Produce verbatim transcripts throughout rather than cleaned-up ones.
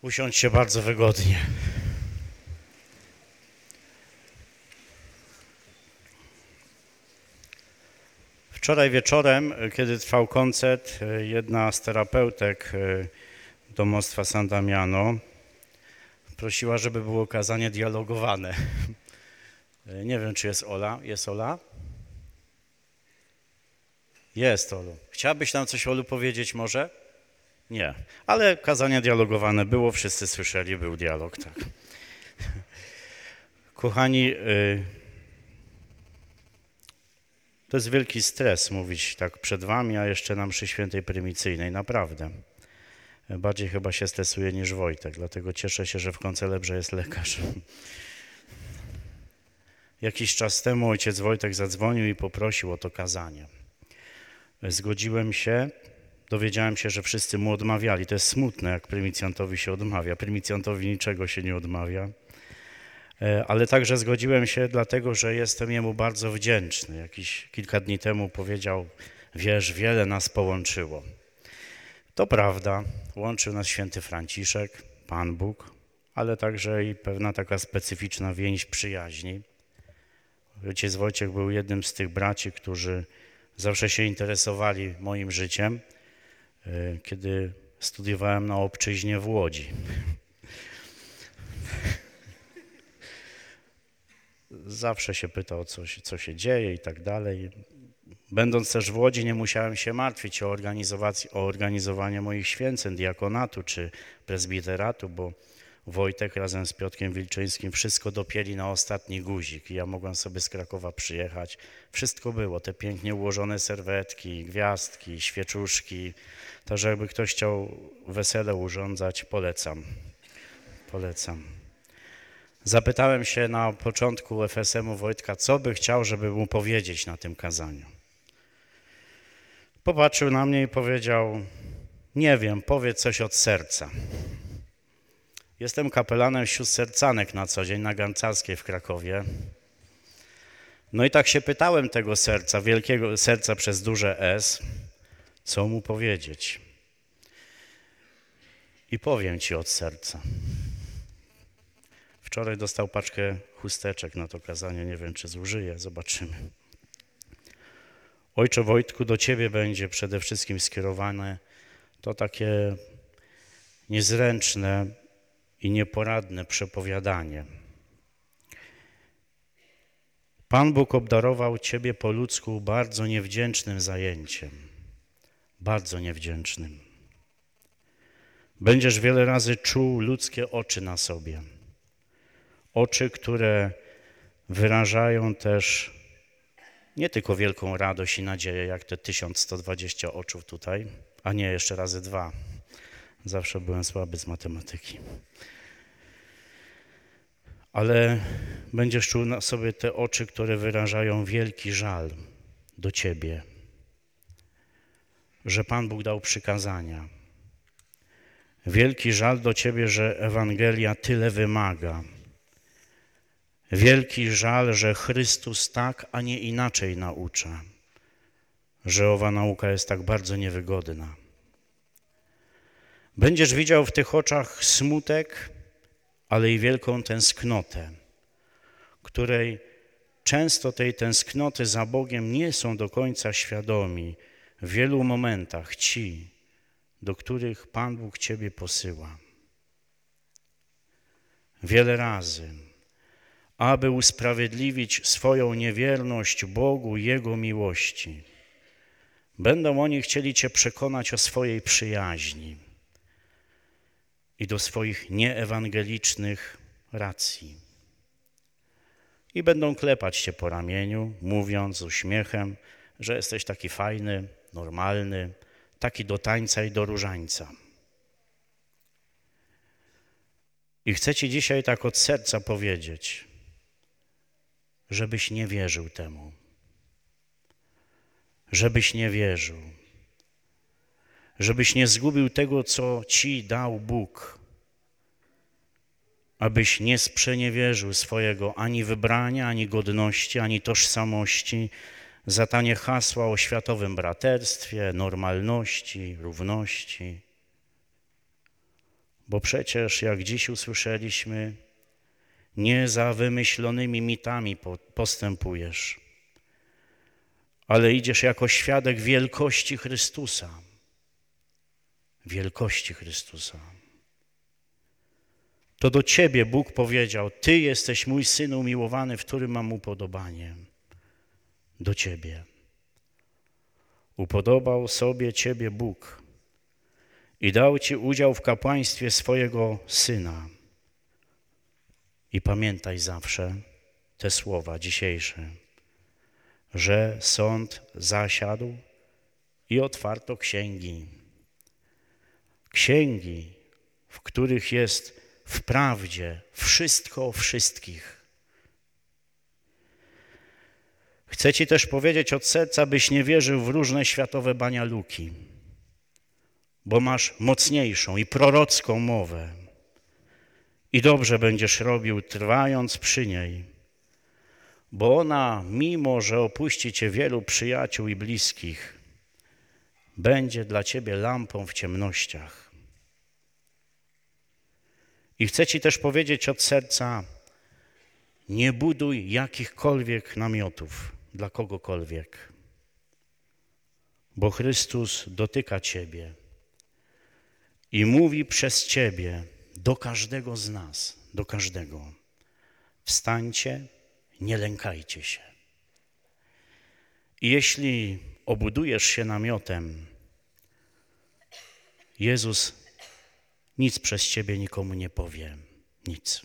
Usiądźcie bardzo wygodnie. Wczoraj wieczorem, kiedy trwał koncert, jedna z terapeutek domostwa San Damiano prosiła, żeby było kazanie dialogowane. Nie wiem, czy jest Ola. Jest Ola? Jest, Olu. Chciałabyś nam coś, Olu, powiedzieć może? Nie, ale kazanie dialogowane było, wszyscy słyszeli, był dialog, tak. Kochani, to jest wielki stres mówić tak przed wami, a jeszcze na mszy świętej prymicyjnej, naprawdę. Bardziej chyba się stresuję niż Wojtek, dlatego cieszę się, że w koncelebrze jest lekarz. Jakiś czas temu ojciec Wojtek zadzwonił i poprosił o to kazanie. Zgodziłem się, dowiedziałem się, że wszyscy mu odmawiali. To jest smutne, jak prymicjantowi się odmawia. Prymicjantowi niczego się nie odmawia. Ale także zgodziłem się dlatego, że jestem jemu bardzo wdzięczny. Jakiś kilka dni temu powiedział, wiesz, wiele nas połączyło. To prawda, łączył nas święty Franciszek, Pan Bóg, ale także i pewna taka specyficzna więź przyjaźni. Ojciec Wojciech był jednym z tych braci, którzy zawsze się interesowali moim życiem, kiedy studiowałem na obczyźnie w Łodzi. Zawsze się pytał, co się, co się dzieje i tak dalej. Będąc też w Łodzi, nie musiałem się martwić o, o organizowanie moich święceń, diakonatu czy prezbiteratu, bo Wojtek razem z Piotrkiem Wilczyńskim wszystko dopięli na ostatni guzik i ja mogłem sobie z Krakowa przyjechać. Wszystko było, te pięknie ułożone serwetki, gwiazdki, świeczuszki. Także jakby ktoś chciał wesele urządzać, polecam. Polecam. Zapytałem się na początku F S M-u Wojtka, co by chciał, żeby mu powiedzieć na tym kazaniu. Popatrzył na mnie i powiedział, nie wiem, powiedz coś od serca. Jestem kapelanem sióstr sercanek na co dzień na Gancarskiej w Krakowie. No i tak się pytałem tego serca, wielkiego serca przez duże S, co mu powiedzieć. I powiem ci od serca. Wczoraj dostał paczkę chusteczek na to kazanie, nie wiem, czy zużyję, zobaczymy. Ojcze Wojtku, do Ciebie będzie przede wszystkim skierowane to takie niezręczne i nieporadne przepowiadanie. Pan Bóg obdarował Ciebie po ludzku bardzo niewdzięcznym zajęciem, bardzo niewdzięcznym. Będziesz wiele razy czuł ludzkie oczy na sobie. Oczy, które wyrażają też nie tylko wielką radość i nadzieję, jak te tysiąc sto dwadzieścia oczów tutaj, a nie jeszcze razy dwa. Zawsze byłem słaby z matematyki. Ale będziesz czuł na sobie te oczy, które wyrażają wielki żal do Ciebie, że Pan Bóg dał przykazania. Wielki żal do Ciebie, że Ewangelia tyle wymaga. Wielki żal, że Chrystus tak, a nie inaczej naucza, że owa nauka jest tak bardzo niewygodna. Będziesz widział w tych oczach smutek, ale i wielką tęsknotę, której często tej tęsknoty za Bogiem nie są do końca świadomi w wielu momentach ci, do których Pan Bóg Ciebie posyła. Wiele razy, aby usprawiedliwić swoją niewierność Bogu i Jego miłości. Będą oni chcieli Cię przekonać o swojej przyjaźni i do swoich nieewangelicznych racji. I będą klepać Cię po ramieniu, mówiąc z uśmiechem, że jesteś taki fajny, normalny, taki do tańca i do różańca. I chcę Ci dzisiaj tak od serca powiedzieć, żebyś nie wierzył temu. Żebyś nie wierzył. Żebyś nie zgubił tego, co Ci dał Bóg. Abyś nie sprzeniewierzył swojego ani wybrania, ani godności, ani tożsamości za tanie hasła o światowym braterstwie, normalności, równości. Bo przecież, jak dziś usłyszeliśmy, nie za wymyślonymi mitami postępujesz, ale idziesz jako świadek wielkości Chrystusa. Wielkości Chrystusa. To do Ciebie Bóg powiedział: Ty jesteś mój Syn umiłowany, w którym mam upodobanie. Do Ciebie. Upodobał sobie Ciebie Bóg i dał Ci udział w kapłaństwie swojego Syna. I pamiętaj zawsze te słowa dzisiejsze, że sąd zasiadł i otwarto księgi. Księgi, w których jest wprawdzie wszystko o wszystkich. Chcę Ci też powiedzieć od serca, byś nie wierzył w różne światowe banialuki, bo masz mocniejszą i prorocką mowę i dobrze będziesz robił, trwając przy niej, bo ona, mimo że opuści Cię wielu przyjaciół i bliskich, będzie dla Ciebie lampą w ciemnościach. I chcę Ci też powiedzieć od serca, nie buduj jakichkolwiek namiotów dla kogokolwiek, bo Chrystus dotyka Ciebie i mówi przez Ciebie do każdego z nas, do każdego. Wstańcie, nie lękajcie się. I jeśli obudujesz się namiotem, Jezus nic przez Ciebie nikomu nie powie, nic.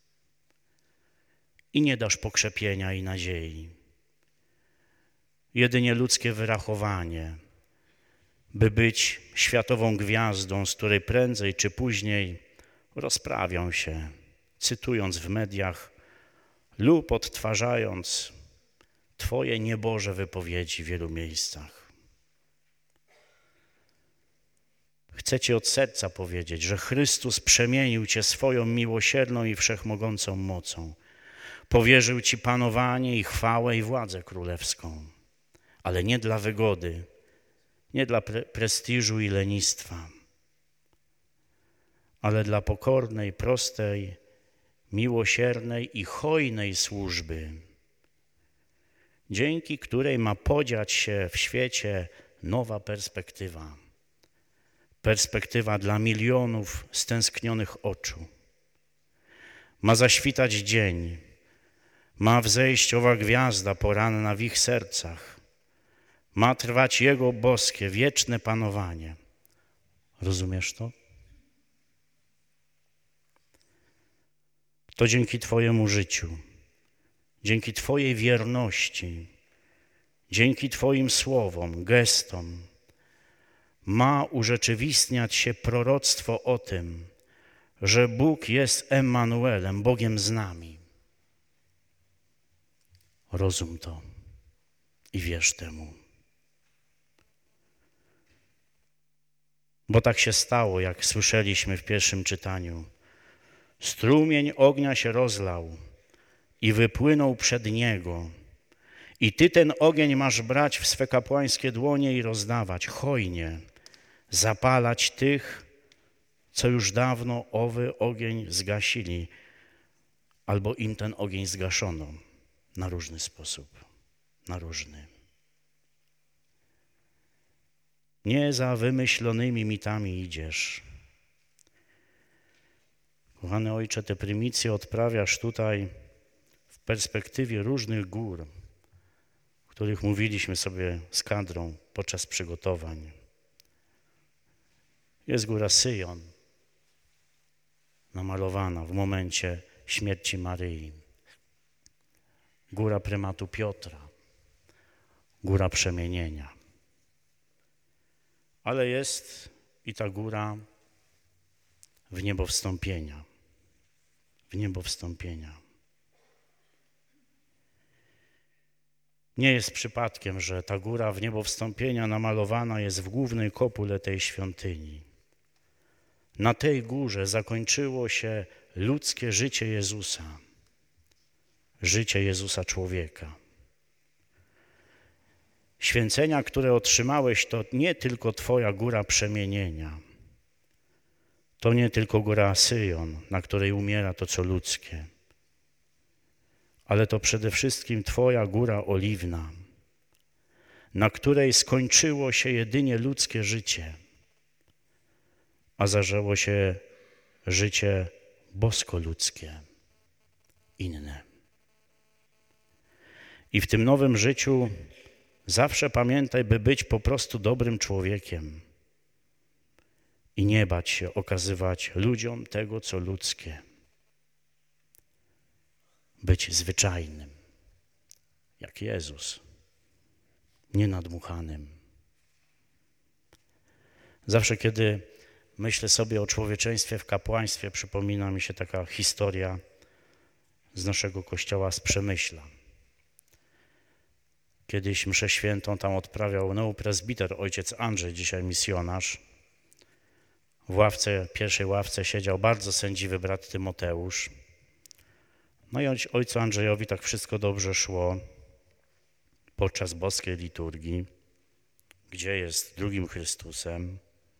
I nie dasz pokrzepienia i nadziei. Jedynie ludzkie wyrachowanie, by być światową gwiazdą, z której prędzej czy później rozprawią się, cytując w mediach lub odtwarzając Twoje nieboże wypowiedzi w wielu miejscach. Chcę Ci od serca powiedzieć, że Chrystus przemienił Cię swoją miłosierną i wszechmogącą mocą. Powierzył Ci panowanie i chwałę i władzę królewską, ale nie dla wygody, nie dla pre prestiżu i lenistwa, ale dla pokornej, prostej, miłosiernej i hojnej służby, dzięki której ma podziać się w świecie nowa perspektywa. Perspektywa dla milionów stęsknionych oczu. Ma zaświtać dzień, ma wzejść owa gwiazda poranna w ich sercach. Ma trwać Jego boskie, wieczne panowanie. Rozumiesz to? To dzięki Twojemu życiu, dzięki Twojej wierności, dzięki Twoim słowom, gestom ma urzeczywistniać się proroctwo o tym, że Bóg jest Emmanuelem, Bogiem z nami. Rozum to i wierz temu. Bo tak się stało, jak słyszeliśmy w pierwszym czytaniu. Strumień ognia się rozlał i wypłynął przed Niego. I Ty ten ogień masz brać w swe kapłańskie dłonie i rozdawać hojnie, zapalać tych, co już dawno owy ogień zgasili, albo im ten ogień zgaszono na różny sposób, na różny. Nie za wymyślonymi mitami idziesz. Kochany Ojcze, te prymicje odprawiasz tutaj w perspektywie różnych gór, o których mówiliśmy sobie z kadrą podczas przygotowań. Jest góra Syjon, namalowana w momencie śmierci Maryi. Góra prymatu Piotra, góra przemienienia. Ale jest i ta góra w niebo wstąpienia. W niebo wstąpienia. Nie jest przypadkiem, że ta góra w niebo wstąpienia namalowana jest w głównej kopule tej świątyni. Na tej górze zakończyło się ludzkie życie Jezusa. Życie Jezusa człowieka. Święcenia, które otrzymałeś, to nie tylko Twoja góra przemienienia. to nie tylko góra Syjon, na której umiera to, co ludzkie, ale to przede wszystkim Twoja góra oliwna, na której skończyło się jedynie ludzkie życie, a zaczęło się życie bosko-ludzkie, inne. I w tym nowym życiu zawsze pamiętaj, by być po prostu dobrym człowiekiem i nie bać się okazywać ludziom tego, co ludzkie. Być zwyczajnym, jak Jezus, nienadmuchanym. Zawsze, kiedy myślę sobie o człowieczeństwie w kapłaństwie, przypomina mi się taka historia z naszego kościoła z Przemyśla. Kiedyś mszę świętą tam odprawiał neopresbiter ojciec Andrzej, dzisiaj misjonarz. W ławce, pierwszej ławce siedział bardzo sędziwy brat Tymoteusz. No i ojcu Andrzejowi tak wszystko dobrze szło podczas boskiej liturgii, gdzie jest drugim Chrystusem.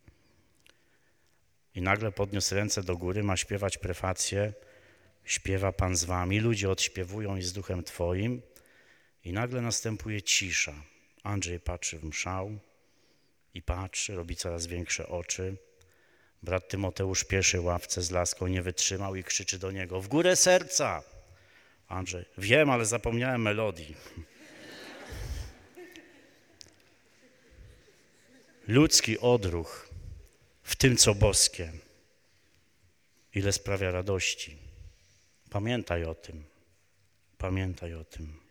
I nagle podniósł ręce do góry, ma śpiewać prefację, śpiewa Pan z wami, ludzie odśpiewują i z duchem Twoim. I nagle następuje cisza. Andrzej patrzy w mszał i patrzy, robi coraz większe oczy. Brat Tymoteusz w pierwszej ławce z laską nie wytrzymał i krzyczy do niego: w górę serca! Andrzej: wiem, ale zapomniałem melodii. Ludzki odruch w tym, co boskie. Ile sprawia radości. Pamiętaj o tym. Pamiętaj o tym.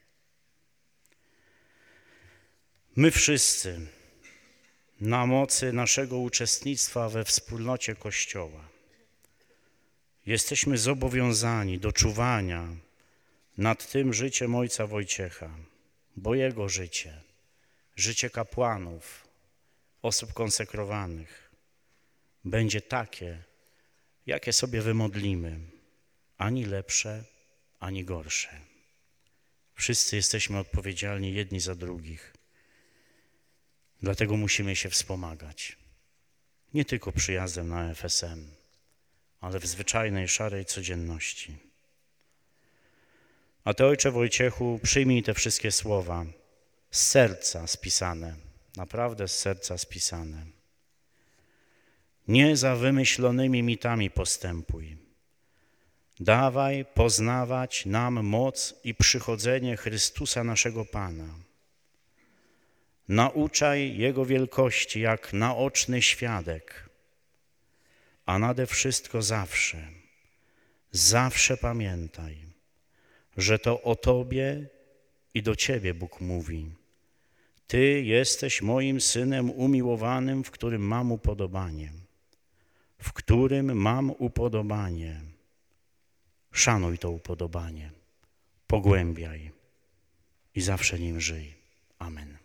My wszyscy na mocy naszego uczestnictwa we wspólnocie Kościoła jesteśmy zobowiązani do czuwania nad tym życiem ojca Wojciecha, bo jego życie, życie kapłanów, osób konsekrowanych będzie takie, jakie sobie wymodlimy, ani lepsze, ani gorsze. Wszyscy jesteśmy odpowiedzialni jedni za drugich. Dlatego musimy się wspomagać. Nie tylko przyjazdem na F S M, ale w zwyczajnej, szarej codzienności. A Ty, ojcze Wojciechu, przyjmij te wszystkie słowa z serca spisane, naprawdę z serca spisane. Nie za wymyślonymi mitami postępuj. Dawaj poznawać nam moc i przychodzenie Chrystusa naszego Pana. Nauczaj Jego wielkości jak naoczny świadek, a nade wszystko zawsze, zawsze pamiętaj, że to o Tobie i do Ciebie Bóg mówi. Ty jesteś moim Synem umiłowanym, w którym mam upodobanie. W którym mam upodobanie. Szanuj to upodobanie, pogłębiaj i zawsze nim żyj. Amen.